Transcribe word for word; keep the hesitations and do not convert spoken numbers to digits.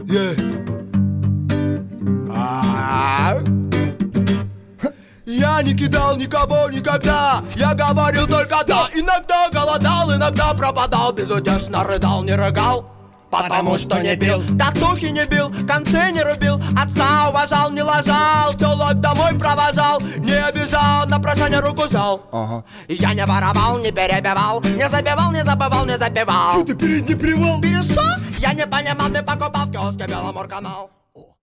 Yeah. Я не кидал никого никогда, я говорил только да. Иногда голодал, иногда пропадал, безутешно рыдал, не рыгал, потому что не бил, татухи не бил, концы не рубил, отца уважал, не лажал, телок домой провожал, не обижал, на прощание руку жал. Ага. Я не воровал, не перебивал, не забивал, не забывал, не запивал. Чё ты перед не привал? Перед что? Я не понимал, ты покупал в киоске Беломорканал.